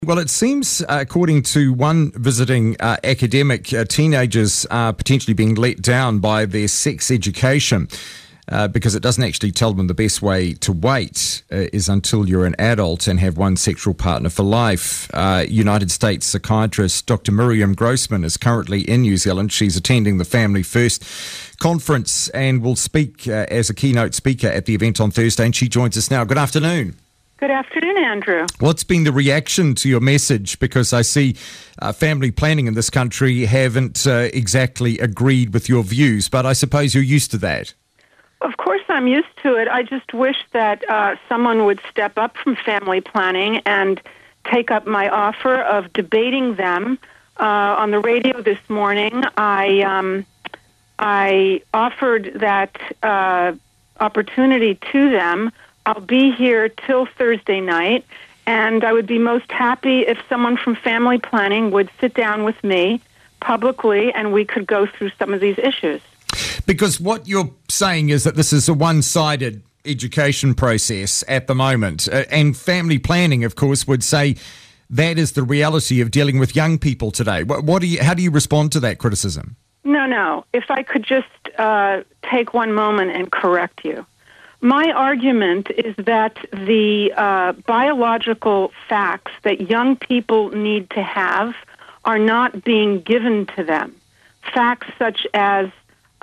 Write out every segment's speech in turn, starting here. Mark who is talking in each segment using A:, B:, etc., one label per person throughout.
A: Well, it seems, according to one visiting academic, teenagers are potentially being let down by their sex education because it doesn't actually tell them the best way to wait is until you're an adult and have one sexual partner for life. United States psychiatrist Dr. Miriam Grossman is currently in New Zealand. She's attending the Family First conference and will speak as a keynote speaker at the event on Thursday, and she joins us now. Good afternoon.
B: Good afternoon, Andrew.
A: What's been the reaction to your message? Because I see family planning in this country haven't exactly agreed with your views, but I suppose you're used to that.
B: Of course I'm used to it. I just wish that someone would step up from family planning and take up my offer of debating them. On the radio this morning, I offered that opportunity to them. I'll be here till Thursday night, and I would be most happy if someone from family planning would sit down with me publicly and we could go through some of these issues.
A: Because what you're saying is that this is a one-sided education process at the moment, and family planning, of course, would say that is the reality of dealing with young people today. How do you respond to that criticism?
B: No. If I could just take one moment and correct you. My argument is that the biological facts that young people need to have are not being given to them. Facts such as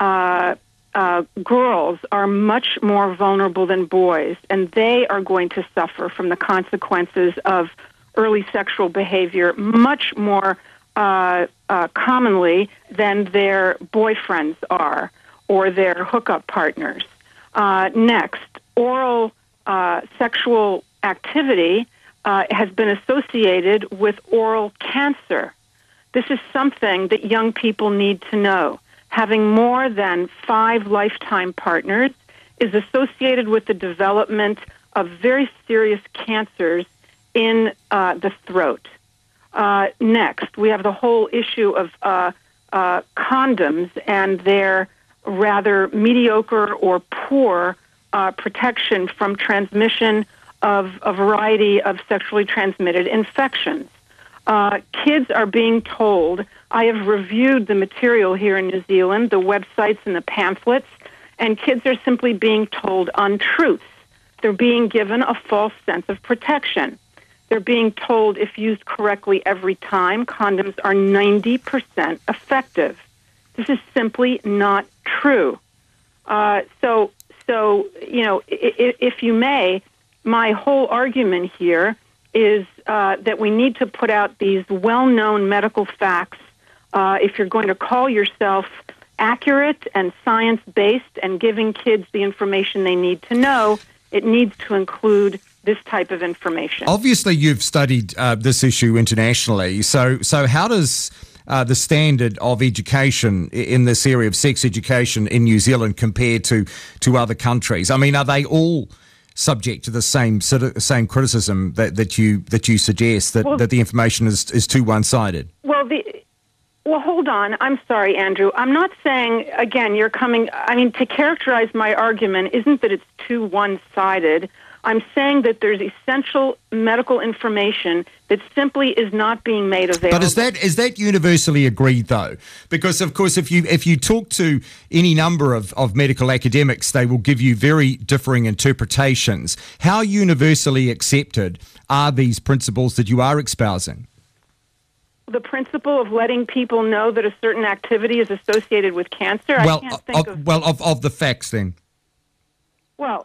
B: girls are much more vulnerable than boys, and they are going to suffer from the consequences of early sexual behavior much more commonly than their boyfriends are or their hookup partners. Next, oral sexual activity has been associated with oral cancer. This is something that young people need to know. Having more than 5 lifetime partners is associated with the development of very serious cancers in the throat. Next, we have the whole issue of condoms and their rather mediocre or poor protection from transmission of a variety of sexually transmitted infections. Kids are being told, I have reviewed the material here in New Zealand, the websites and the pamphlets, and kids are simply being told untruths. They're being given a false sense of protection. They're being told if used correctly every time, condoms are 90% effective. This is simply not true. So if you may, my whole argument here is that we need to put out these well-known medical facts. If you're going to call yourself accurate and science-based and giving kids the information they need to know, it needs to include this type of information.
A: Obviously, you've studied this issue internationally. So how does the standard of education in this area of sex education in New Zealand compared to other countries? I mean, are they all subject to the same criticism that you suggest that the information is too one-sided?
B: Well, hold on. I'm sorry, Andrew. I'm not saying, again, to characterize my argument isn't that it's too one-sided. I'm saying that there's essential medical information that simply is not being made available.
A: But is that universally agreed, though? Because, of course, if you talk to any number of medical academics, they will give you very differing interpretations. How universally accepted are these principles that you are espousing?
B: The principle of letting people know that a certain activity is associated with cancer?
A: Of the facts, then.
B: Well,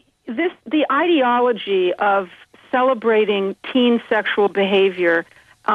B: the ideology of celebrating teen sexual behavior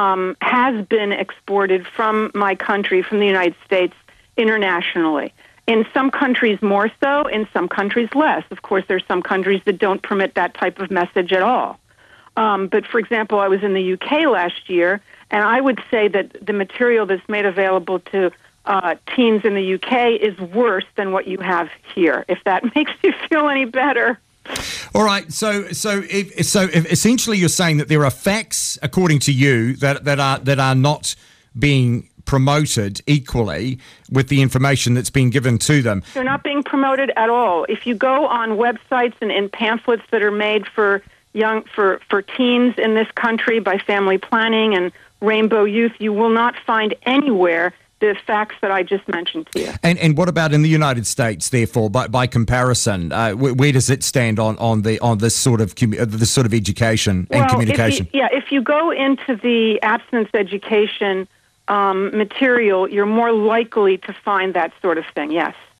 B: has been exported from my country, from the United States, internationally. In some countries more so, in some countries less. Of course, there's some countries that don't permit that type of message at all. But, for example, I was in the UK last year, and I would say that the material that's made available to teens in the UK is worse than what you have here, if that makes you feel any better.
A: All right. So essentially, you're saying that there are facts, according to you, that are not being promoted equally with the information that's being given to them.
B: They're not being promoted at all. If you go on websites and in pamphlets that are made for for teens in this country by Family Planning and Rainbow Youth, you will not find anywhere the facts that I just mentioned to you.
A: And what about in the United States? Therefore, by comparison, where does it stand on this sort of education and communication?
B: If you go into the abstinence education material, you're more likely to find that sort of thing. Yes.